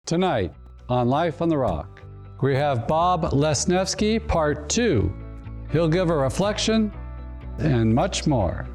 Tonight on Life on the Rock, we have Bob Lesniewski, Part 2. He'll give a reflection and much more.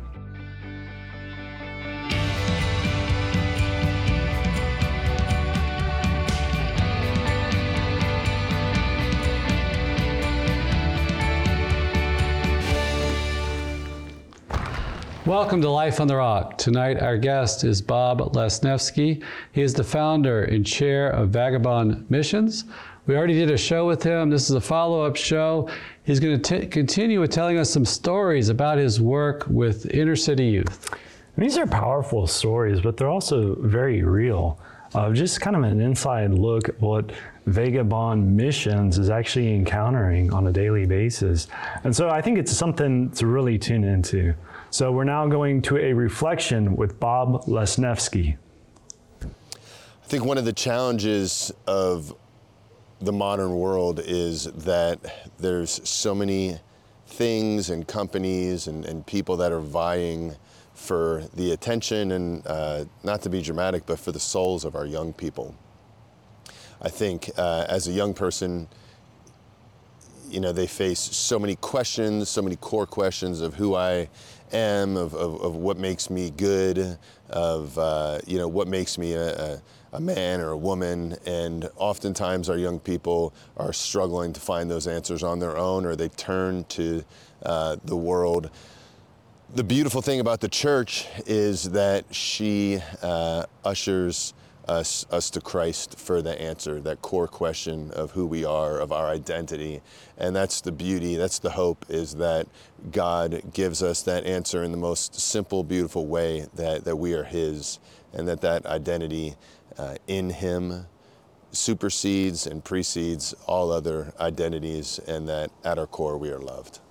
Welcome to Life on the Rock. Tonight our guest is Bob Lesniewski. He is the founder and chair of Vagabond Missions. We already did a show with him. This is a follow-up show. He's going to continue with telling us some stories about his work with inner city youth. These are powerful stories, but they're also very real. Just kind of an inside look at what Vagabond Missions is actually encountering on a daily basis. And so I think it's something to really tune into. So we're now going to a reflection with Bob Lesniewski. I think one of the challenges of the modern world is that there's so many things and companies and people that are vying for the attention and not to be dramatic, but for the souls of our young people. I think as a young person, you know, they face so many questions, so many core questions of who I am, of what makes me good, of what makes me a man or a woman. And oftentimes our young people are struggling to find those answers on their own, or they turn to the world. The beautiful thing about the church is that she ushers us to Christ for the answer, that core question of who we are, of our identity. And that's the beauty, that's the hope, is that God gives us that answer in the most simple, beautiful way, that we are His, and that identity in Him supersedes and precedes all other identities, and that at our core we are loved.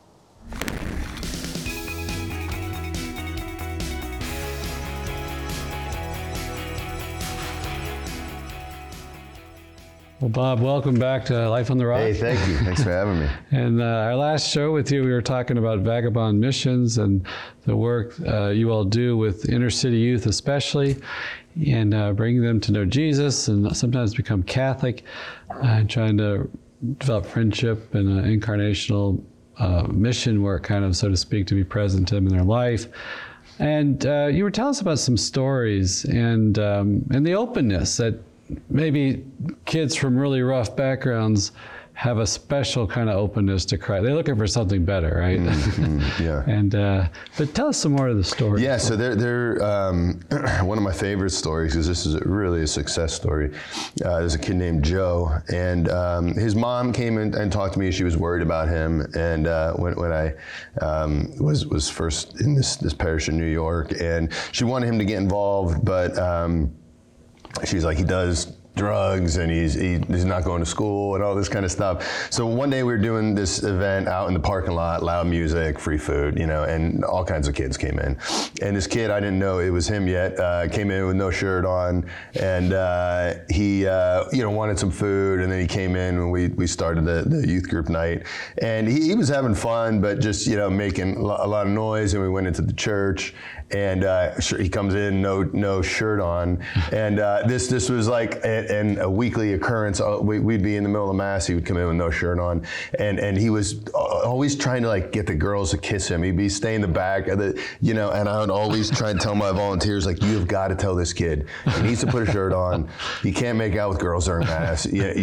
Well, Bob, welcome back to Life on the Rock. Hey, thank you. Thanks for having me. And our last show with you, we were talking about Vagabond Missions and the work you all do with inner city youth especially, and bringing them to know Jesus and sometimes become Catholic, and trying to develop friendship and incarnational mission work, kind of, so to speak, to be present to them in their life. And you were telling us about some stories and the openness that maybe kids from really rough backgrounds have a special kind of openness to Christ. They're looking for something better, right? Yeah. And but tell us some more of the story. Yeah, so they're one of my favorite stories, because this is really a success story. There's a kid named Joe, and his mom came in and talked to me. She was worried about him, and when I was first in this parish in New York, and she wanted him to get involved, but she's like, he does drugs and he's not going to school and all this kind of stuff. So one day we were doing this event out in the parking lot, loud music, free food, and all kinds of kids came in. And this kid, I didn't know it was him yet, came in with no shirt on, and he wanted some food, and then he came in and we started the youth group night. And he was having fun, but just, making a lot of noise, and we went into the church, and he comes in, no shirt on. And this was like a weekly occurrence. We'd be in the middle of Mass, he would come in with no shirt on, and he was always trying to get the girls to kiss him. He'd be staying in the back of the, and I would always try and tell my volunteers, you have got to tell this kid, he needs to put a shirt on. He can't make out with girls during Mass.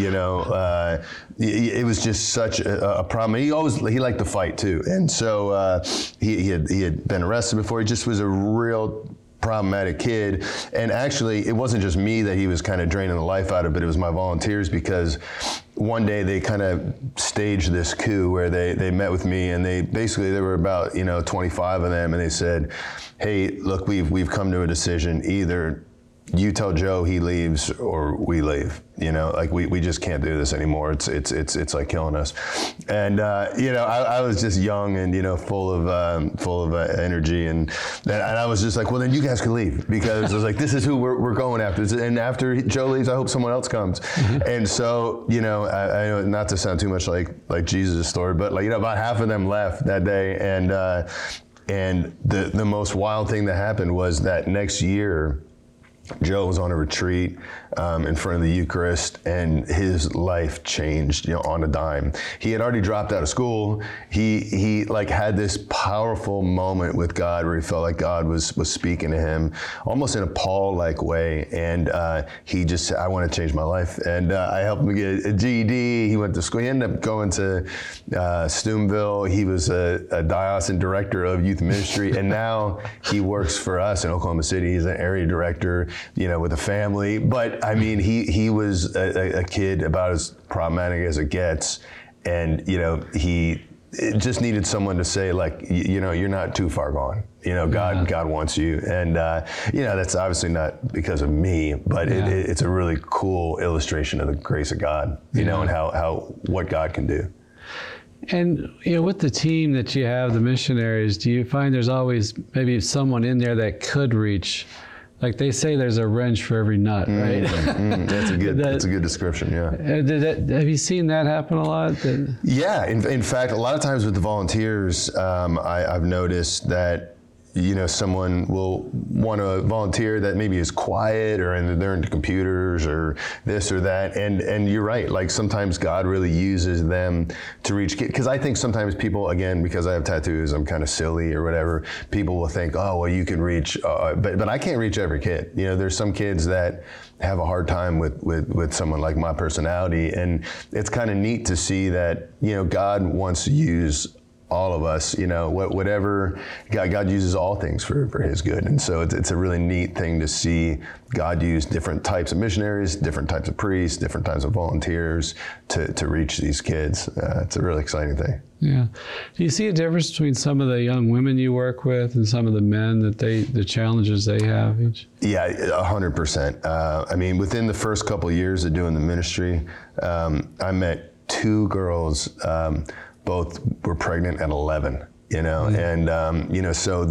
It was just such a problem. He liked to fight too, and so he had been arrested before. He just was a real problematic kid. And actually, it wasn't just me that he was kind of draining the life out of, but it was my volunteers, because one day they kind of staged this coup where they met with me, and there were about 25 of them, and they said, hey, look, we've come to a decision. Either you tell Joe he leaves or we leave. We just can't do this anymore. It's like killing us. And I was just young and full of energy, and I was just like, well, then you guys can leave, because I was like, this is who we're going after. And after Joe leaves, I hope someone else comes. Mm-hmm. And so I know, not to sound too much like Jesus' story, but about half of them left that day, and the most wild thing that happened was that next year Joe was on a retreat in front of the Eucharist, and his life changed, on a dime. He had already dropped out of school. He like had this powerful moment with God where he felt like God was speaking to him, almost in a Paul-like way. And he just said, "I want to change my life." And I helped him get a GED. He went to school. He ended up going to Steubenville. He was a diocesan director of youth ministry, and now he works for us in Oklahoma City. He's an area director, with a family. But I mean, he was a kid about as problematic as it gets. And, he just needed someone to say, like, you're not too far gone. God wants you. And, that's obviously not because of me, but it's a really cool illustration of the grace of God, and what God can do. And, with the team that you have, the missionaries, do you find there's always maybe someone in there that could reach? Like they say, there's a wrench for every nut, right? That's a good description. Yeah. Have you seen that happen a lot? Yeah. In fact, a lot of times with the volunteers, I've noticed that someone will want to volunteer that maybe is quiet or they're into computers or this or that. And you're right. Like sometimes God really uses them to reach kids. Because I think sometimes people, again, because I have tattoos, I'm kind of silly or whatever, people will think, oh, well, you can reach, but I can't reach every kid. There's some kids that have a hard time with someone like my personality. And it's kind of neat to see that, God wants to use all of us, whatever, God uses all things for his good. And so it's a really neat thing to see God use different types of missionaries, different types of priests, different types of volunteers to reach these kids. It's a really exciting thing. Yeah. Do you see a difference between some of the young women you work with and some of the men that the challenges they have each? Yeah, 100%. I mean, within the first couple of years of doing the ministry, I met two girls, both were pregnant at 11, and so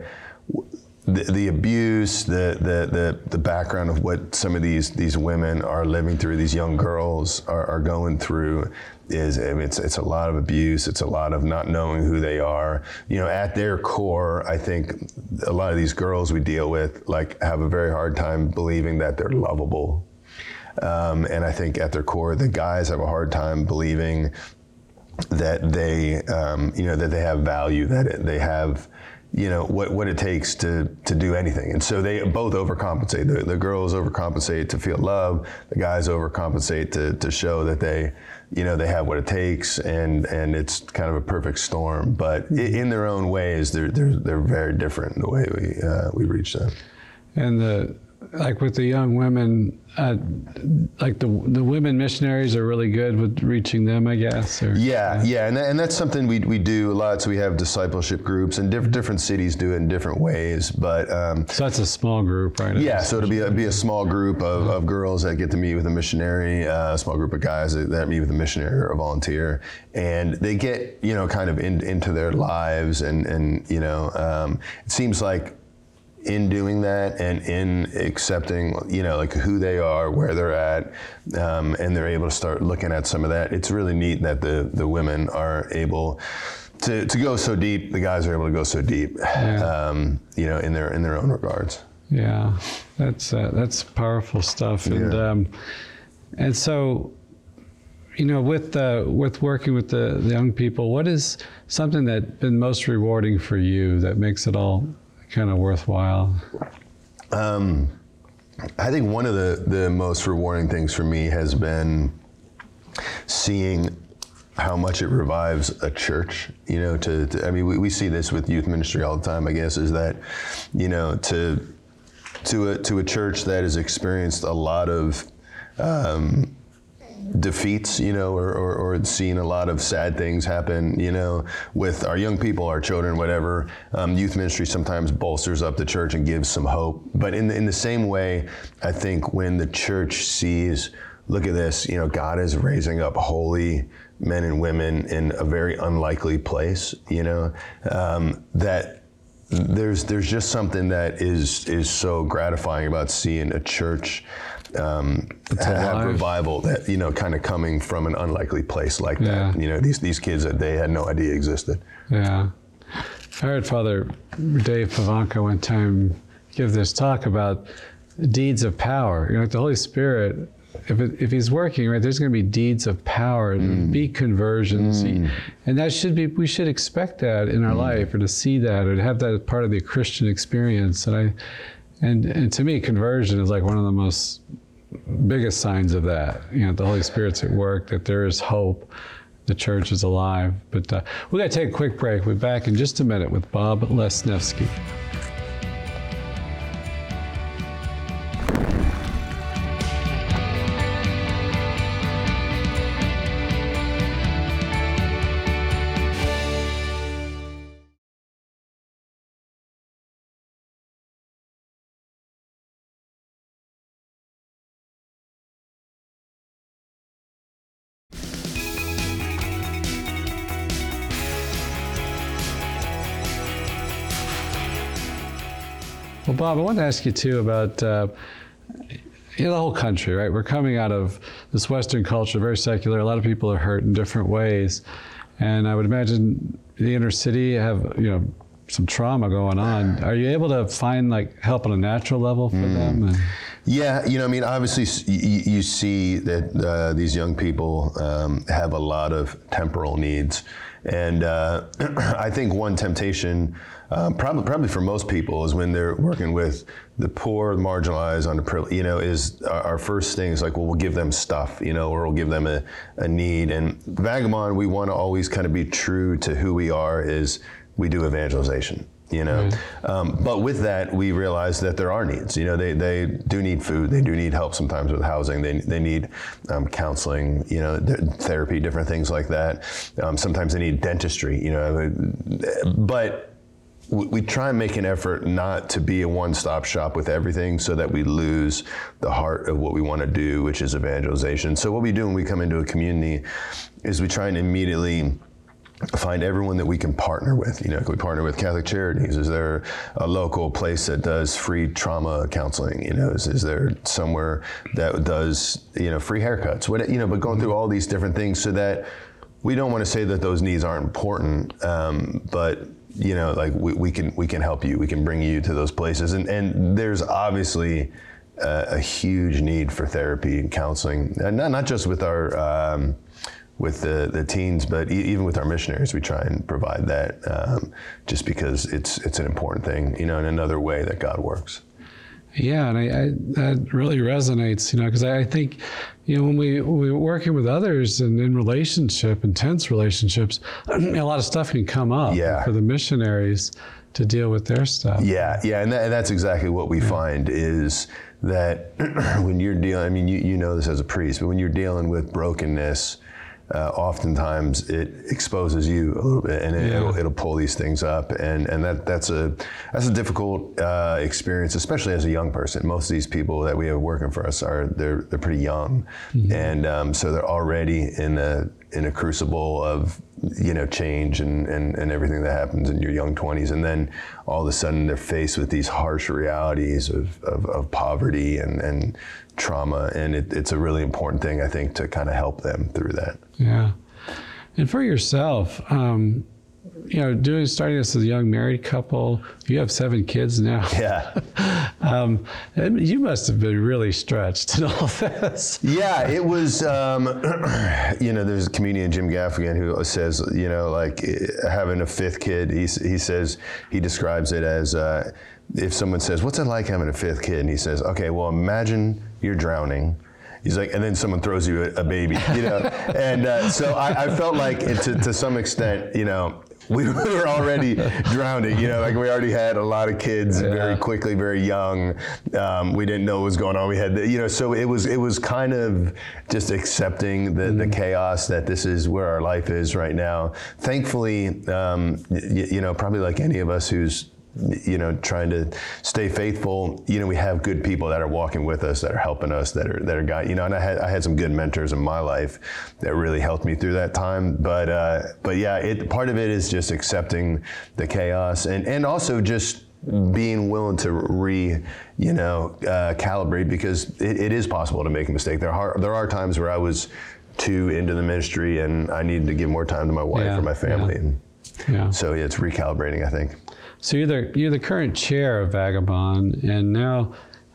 the abuse, the background of what some of these women are living through, these young girls are going through, it's a lot of abuse. It's a lot of not knowing who they are. At their core, I think a lot of these girls we deal with have a very hard time believing that they're lovable, and I think at their core, the guys have a hard time believing that they, that they have value, that they have, what it takes to do anything. And so they both overcompensate. The girls overcompensate to feel love. The guys overcompensate to show that they have what it takes. And it's kind of a perfect storm. But in their own ways, they're very different in the way we reach them. And with the young women, the women missionaries are really good with reaching them, I guess. Yeah, and that's something we do a lot. So we have discipleship groups, and different cities do it in different ways. But so that's a small group, right? Yeah, so it'll be a small group of girls that get to meet with a missionary, a small group of guys that meet with a missionary or a volunteer, and they get kind of into their lives, and it seems like, in doing that and in accepting, who they are, where they're at, and they're able to start looking at some of that. It's really neat that the women are able to go so deep. The guys are able to go so deep, in their own regards. Yeah, that's powerful stuff. And and so, with working with the young people, what is something that's been most rewarding for you that makes it all kind of worthwhile? I think one of the most rewarding things for me has been seeing how much it revives a church. We see this with youth ministry all the time, I guess, is that, to a church that has experienced a lot of defeats, or seen a lot of sad things happen, with our young people, our children, whatever. Youth ministry sometimes bolsters up the church and gives some hope. But in the same way, I think when the church sees, look at this, God is raising up holy men and women in a very unlikely place, that there's just something that is so gratifying about seeing a church have revival that, kind of coming from an unlikely place like that. These kids that they had no idea existed. Yeah. I heard Father Dave Pivonka one time give this talk about deeds of power. Like the Holy Spirit, if he's working, right, there's going to be deeds of power, be conversions, and we should expect that in our life, or to see that, or to have that as part of the Christian experience. And to me, conversion is like one of the most biggest signs of that. The Holy Spirit's at work, that there is hope, the church is alive. But we got to take a quick break. We'll be back in just a minute with Bob Lesniewski. Well, Bob, I wanted to ask you too about the whole country, right? We're coming out of this Western culture, very secular. A lot of people are hurt in different ways, and I would imagine the inner city have some trauma going on. Are you able to find help on a natural level for them? Yeah, obviously you see that these young people have a lot of temporal needs, and I think one temptation, probably for most people, is when they're working with the poor, the marginalized, underprivileged, is our first thing is we'll give them stuff, or we'll give them a need. And Vagabond, we want to always kind of be true to who we are, is we do evangelization. But with that, we realize that there are needs. They do need food. They do need help sometimes with housing. They need counseling, therapy, different things like that. Sometimes they need dentistry, but we try and make an effort not to be a one-stop shop with everything, so that we lose the heart of what we want to do, which is evangelization. So what we do when we come into a community is we try and immediately find everyone that we can partner with. Can we partner with Catholic Charities? Is there a local place that does free trauma counseling? Is there somewhere that does free haircuts? But going through all these different things, so that we don't want to say that those needs aren't important, but we can help you. We can bring you to those places, and there's obviously a huge need for therapy and counseling, and not just with our with the teens, but even with our missionaries, we try and provide that, just because it's an important thing, in another way that God works. Yeah, and that really resonates, because I think, when we're working with others and in intense relationships, a lot of stuff can come up for the missionaries to deal with their stuff. Yeah, and that's exactly what we find, is that when you're dealing, you know this as a priest, but when you're dealing with brokenness, oftentimes it exposes you a little bit, and it'll pull these things up, and that's a difficult experience, especially as a young person. Most of these people that we have working for us they're pretty young, and so they're already in a crucible of change and everything that happens in your young 20s, and then all of a sudden they're faced with these harsh realities of poverty and trauma, and it's a really important thing, I think, to kind of help them through that. Yeah. And for yourself, starting this as a young married couple, you have 7 kids now. Yeah. You must have been really stretched in all this. Yeah, it was, there's a comedian, Jim Gaffigan, who says, having a 5th kid, he says, he describes it as, if someone says, what's it like having a 5th kid? And he says, okay, well, imagine you're drowning. He's like, and then someone throws you a baby, And so I felt like, to some extent, we were already drowning, we already had a lot of kids very quickly, very young. We didn't know what was going on. We had, so it was kind of just accepting the chaos that this is where our life is right now. Thankfully, probably like any of us who's trying to stay faithful, we have good people that are walking with us, that are helping us, that are guiding, and I had some good mentors in my life that really helped me through that time. But yeah, part of it is just accepting the chaos, and also just being willing to calibrate, because it is possible to make a mistake. There are times where I was too into the ministry and I needed to give more time to my wife or my family. So it's recalibrating, I think. So you're the current chair of Vagabond, and now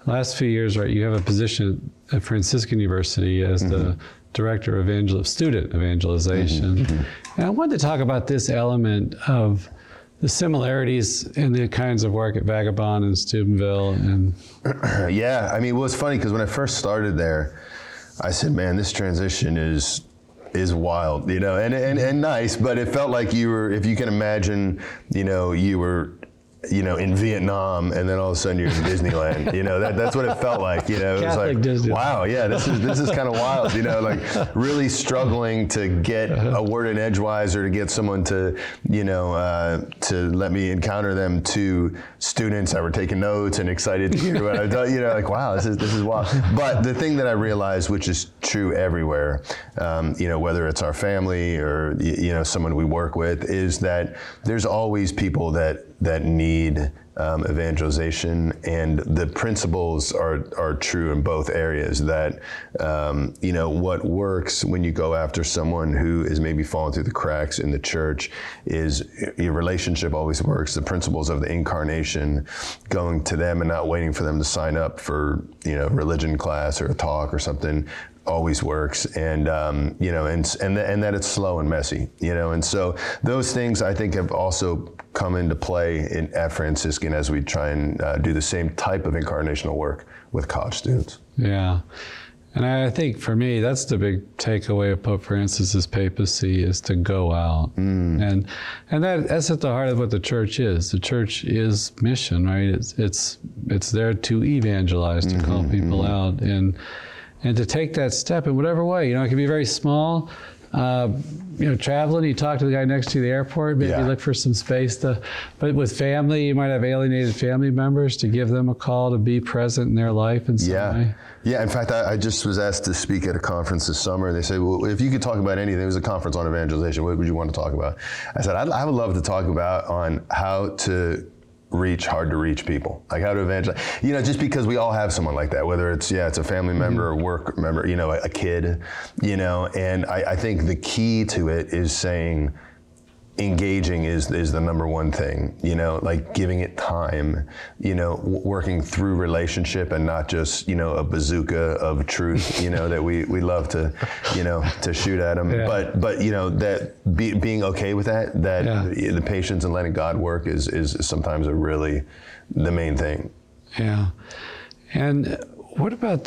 last few years, right, you have a position at Franciscan University as the director of student evangelization. And I wanted to talk about this element of the similarities in the kinds of work at Vagabond and Steubenville. And Yeah, I mean, well, it's funny because when I first started there, I said, man, this transition is wild, you know, and nice, but it felt like you were, if you can imagine, you know, you were, you know, in Vietnam, and then all of a sudden you're in Disneyland. You know, that's what it felt like. You know, it was like, Disneyland. wow, yeah, this is kind of wild. You know, like really struggling to get a word in edgewise or to get someone to, you know, to let me encounter them to students that were taking notes and excited to hear what I thought. You know, like wow, this is wild. But the thing that I realized, which is true everywhere, you know, whether it's our family or you know someone we work with, is that there's always people that need evangelization, and the principles are true in both areas. That you know, what works when you go after someone who is maybe falling through the cracks in the church is your relationship always works. The principles of the incarnation, going to them and not waiting for them to sign up for, you know, religion class or a talk or something, always works. And you know, and that it's slow and messy, you know. And so those things I think have also come into play at Franciscan as we try and do the same type of incarnational work with college students. yeah. And I think for me, that's the big takeaway of Pope Francis's papacy, is to go out. And that's at the heart of what the church is. The church is mission, right? It's there to evangelize, to call people out, and to take that step in whatever way. You know, it can be very small. You know, traveling, you talk to the guy next to you at the airport, maybe look for some space but with family, you might have alienated family members, to give them a call to be present in their life in some way. Yeah, in fact, I just was asked to speak at a conference this summer. They said, well, if you could talk about anything, it was a conference on evangelization, what would you want to talk about? I said, I would love to talk about on how to reach hard to reach people, like how to evangelize, you know, just because we all have someone like that, whether it's a family member or work member, you know, a kid, you know. And I think the key to it is saying engaging is the number one thing, you know, like giving it time, you know, working through relationship and not just, you know, a bazooka of truth, you know, that we love to, you know, to shoot at them. But you know, that being okay with that the patience and letting God work is sometimes the main thing. Yeah. And what about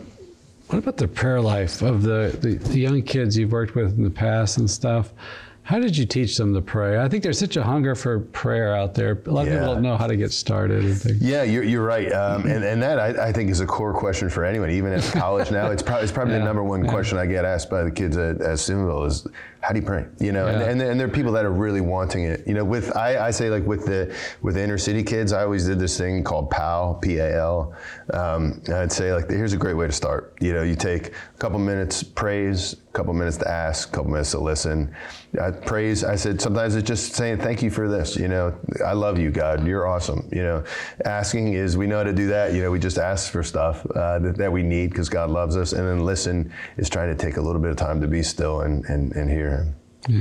the prayer life of the young kids you've worked with in the past and stuff? How did you teach them to pray? I think there's such a hunger for prayer out there. A lot of people don't know how to get started and things. Yeah, you're right. And that I think is a core question for anyone, even at college now. It's probably the number one question I get asked by the kids at Steubenville is, how do you pray? You know, and there are people that are really wanting it. You know, I say like with the inner city kids, I always did this thing called PAL, P-A-L. I'd say like, here's a great way to start. You know, you take a couple minutes praise, a couple minutes to ask, a couple minutes to listen. Praise, I said, sometimes it's just saying, thank you for this. You know, I love you, God. You're awesome. You know, asking is, we know how to do that. You know, we just ask for stuff that we need because God loves us. And then listen is trying to take a little bit of time to be still and hear Him.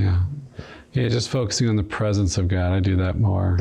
Yeah, just focusing on the presence of God. I do that more.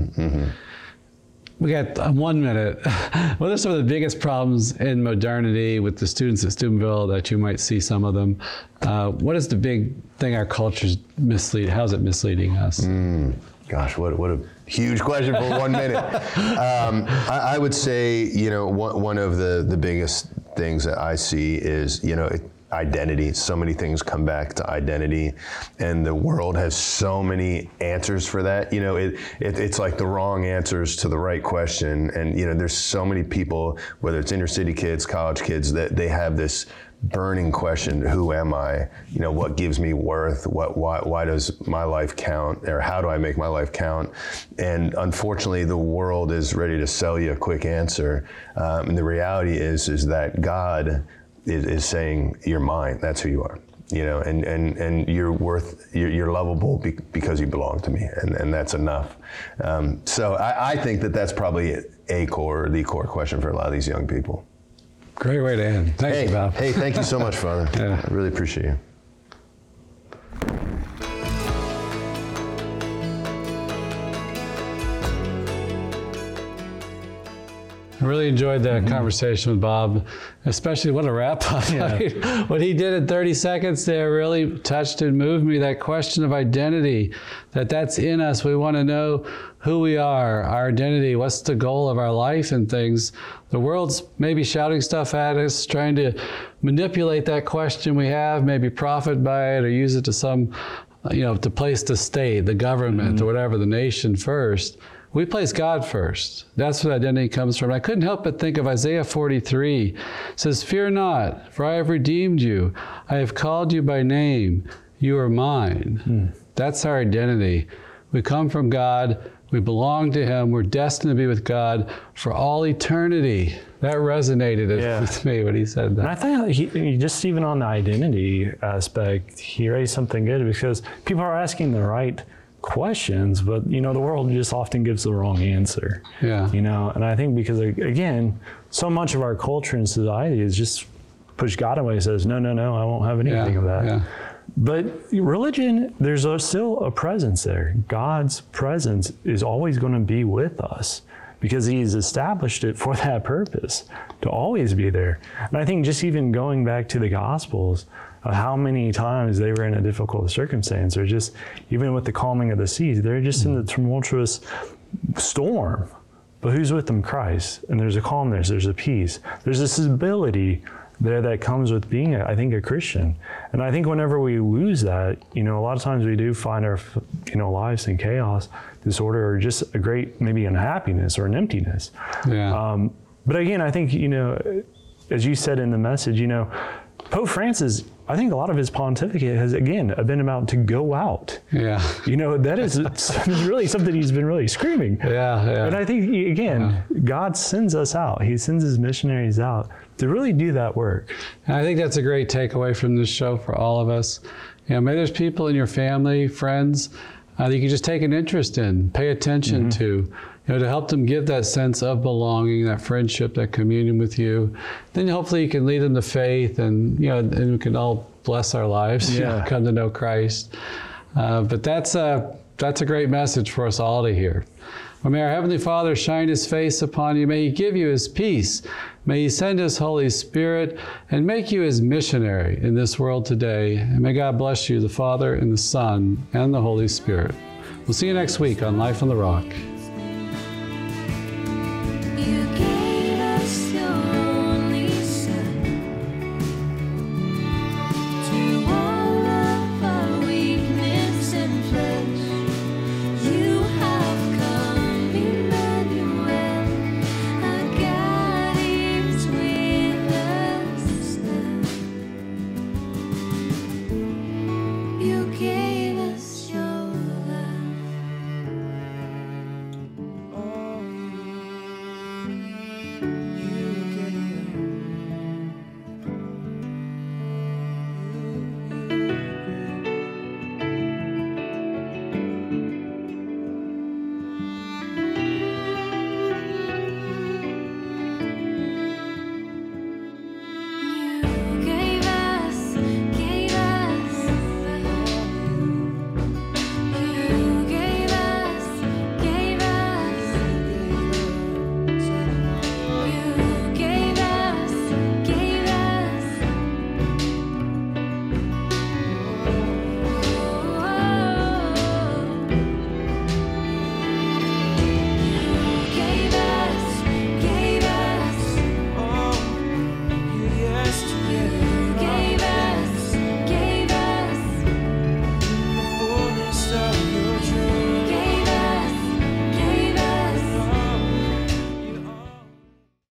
We got 1 minute. What are some of the biggest problems in modernity with the students at Steubenville that you might see some of them? What is the big thing our culture's misleading? How's it misleading us? Gosh, what a huge question for 1 minute. I would say, you know, one of the biggest things that I see is, you know, identity. So many things come back to identity, and the world has so many answers for that. You know, it's like the wrong answers to the right question. And, you know, there's so many people, whether it's inner city kids, college kids, that they have this burning question: who am I? You know, what gives me worth? Why does my life count? Or how do I make my life count? And unfortunately, the world is ready to sell you a quick answer. And the reality is that God is saying, you're mine. That's who you are. You know, and you're you're lovable because you belong to me, and that's enough. So I think that's probably the core question for a lot of these young people. Great way to end. Thank you, Bob. Hey, thank you so much, Father. I really appreciate you. I really enjoyed that conversation with Bob, especially what a rabbi. Yeah. What he did in 30 seconds there really touched and moved me. That question of identity, that's in us. We want to know who we are, our identity, what's the goal of our life and things. The world's maybe shouting stuff at us, trying to manipulate that question we have, maybe profit by it or use it to to place the state, the government, or whatever, the nation first. We place God first. That's what identity comes from. I couldn't help but think of Isaiah 43. It says, "Fear not, for I have redeemed you. I have called you by name. You are mine." That's our identity. We come from God. We belong to Him. We're destined to be with God for all eternity. That resonated with me when he said that. And I think he just even on the identity aspect, he raised something good, because people are asking the right questions, but the world just often gives the wrong answer. Yeah. And I think because, again, so much of our culture and society is just push God away, says, no, I won't have anything of that. Yeah. But religion, there's still a presence there. God's presence is always going to be with us because He's established it for that purpose, to always be there. And I think just even going back to the Gospels, how many times they were in a difficult circumstance, or just even with the calming of the seas, they're just in the tumultuous storm. But who's with them? Christ. And there's a calmness, there's a peace, there's this ability there that comes with being, I think, a Christian. And I think whenever we lose that, a lot of times we do find our, lives in chaos, disorder, or just a great, maybe unhappiness or an emptiness. Yeah. But again, I think, as you said in the message, Pope Francis, I think a lot of his pontificate has, again, been about to go out. Yeah. That is really something he's been really screaming. Yeah. And I think, again, God sends us out. He sends His missionaries out to really do that work. And I think that's a great takeaway from this show for all of us. Maybe there's people in your family, friends, that you can just take an interest in, pay attention to, to help them give that sense of belonging, that friendship, that communion with you. Then hopefully you can lead them to faith, and and we can all bless our lives, come to know Christ. But that's a great message for us all to hear. Well, may our Heavenly Father shine His face upon you. May He give you His peace. May He send His Holy Spirit and make you His missionary in this world today. And may God bless you, the Father and the Son and the Holy Spirit. We'll see you next week on Life on the Rock.